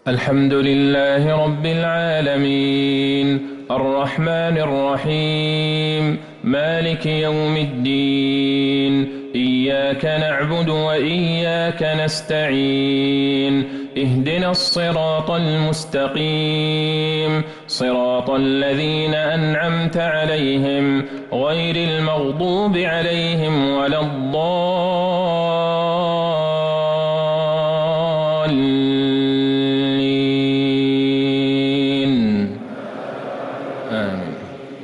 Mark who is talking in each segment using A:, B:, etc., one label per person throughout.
A: الحمد لله رب العالمين الرحمن الرحيم مالك يوم الدين إياك نعبد وإياك نستعين اهدنا الصراط المستقيم صراط الذين أنعمت عليهم غير المغضوب عليهم ولا الضالين آمين.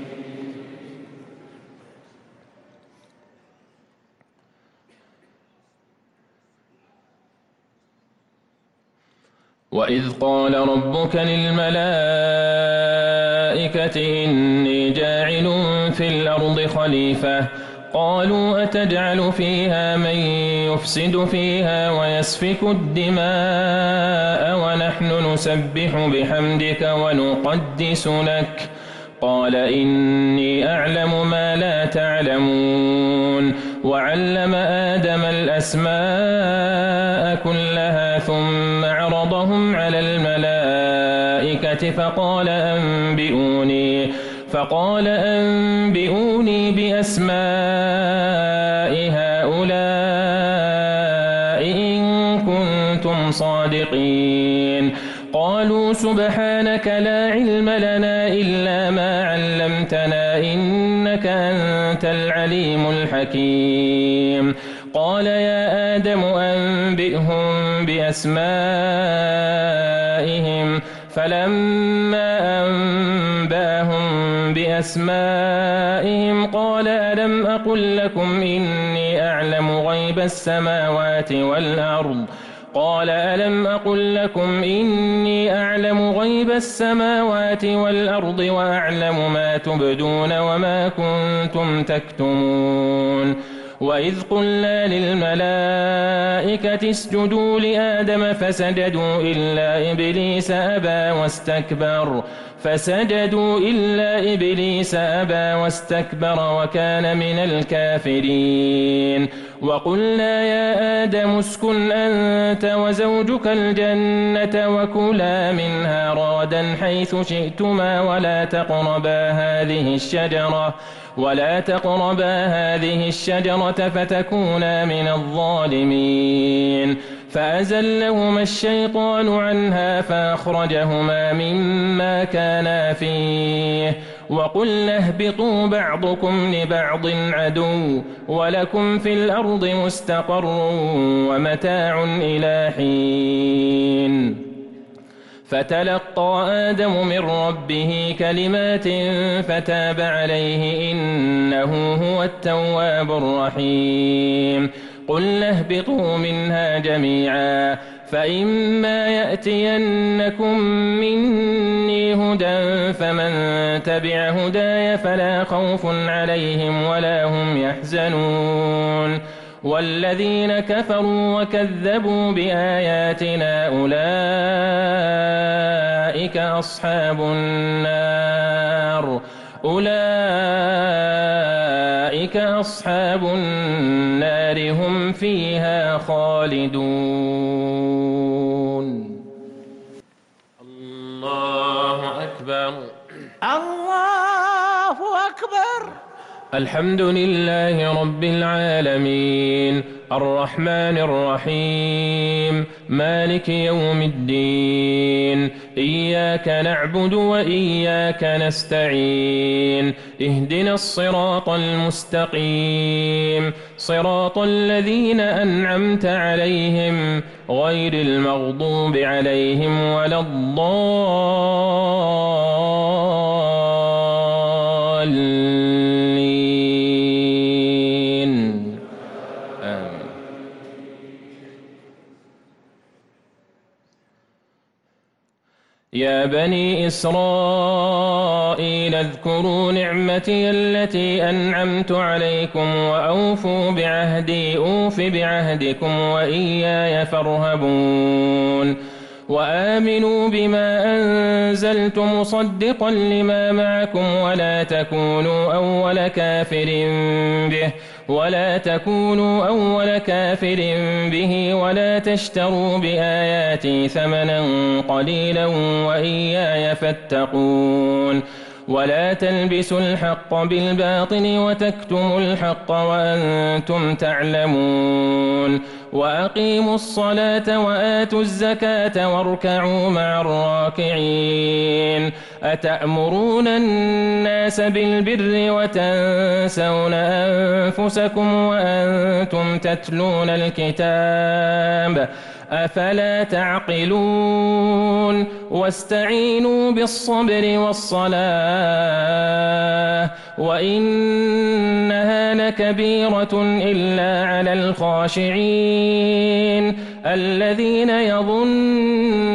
A: وإذ قال ربك للملائكة إني جاعل في الأرض خليفة قالوا أتجعل فيها من يفسد فيها ويسفك الدماء ونحن نسبح بحمدك ونقدس لك قال إني أعلم ما لا تعلمون وعلم آدم الأسماء كلها ثم عرضهم على الملائكة فقال أنبئوني بأسماء هؤلاء إن كنتم صادقين قالوا سبحانك لا علم لنا إلا ما علمتنا إنك أنت العليم الحكيم قال يا آدم أنبئهم بأسمائهم فلما أنبأهم بأسمائهم قال ألم أقل لكم إني أعلم غيب السماوات والأرض قال ألم أقل لكم إني أعلم غيب السماوات والأرض وأعلم ما تبدون وما كنتم تكتمون وإذ قلنا للملائكة اسجدوا لآدم فسجدوا إلا إبليس أبى واستكبر وكان من الكافرين وقلنا يا آدم اسكن أنت وزوجك الجنة وكلا منها رغدا حيث شئتما ولا تقربا هذه الشجرة فتكونا من الظالمين فأزلهما الشيطان عنها فأخرجهما مما كانا فيه وقلنا اهبطوا بعضكم لبعض عدو ولكم في الأرض مستقر ومتاع إلى حين فتلقى آدم من ربه كلمات فتاب عليه إنه هو التواب الرحيم قلنا اهبطوا منها جميعا فإما يأتينكم مني هدى فمن تبع هداي فلا خوف عليهم ولا هم يحزنون والذين كفروا وكذبوا بآياتنا أولئك أصحاب النار هم فيها خالدون. الله أكبر.
B: الله أكبر.
A: الحمد لله رب العالمين الرحمن الرحيم مالك يوم الدين إياك نعبد وإياك نستعين اهدنا الصراط المستقيم صراط الذين أنعمت عليهم غير المغضوب عليهم ولا الضالين. يا بني إسرائيل اذكروا نعمتي التي أنعمت عليكم وأوفوا بعهدي أوف بعهدكم وإياي فارهبون وآمنوا بما أنزلت مصدقا لما معكم ولا تكونوا أول كافر به ولا تشتروا بآياتي ثمنا قليلا وإياي فاتقون ولا تلبسوا الحق بالباطل وتكتموا الحق وأنتم تعلمون وأقيموا الصلاة وآتوا الزكاة واركعوا مع الراكعين أتأمرون الناس بالبر وتنسون أنفسكم وأنتم تتلون الكتاب أفلا تعقلون واستعينوا بالصبر والصلاة وإنها لكبيرة إلا على الخاشعين الذين يظنون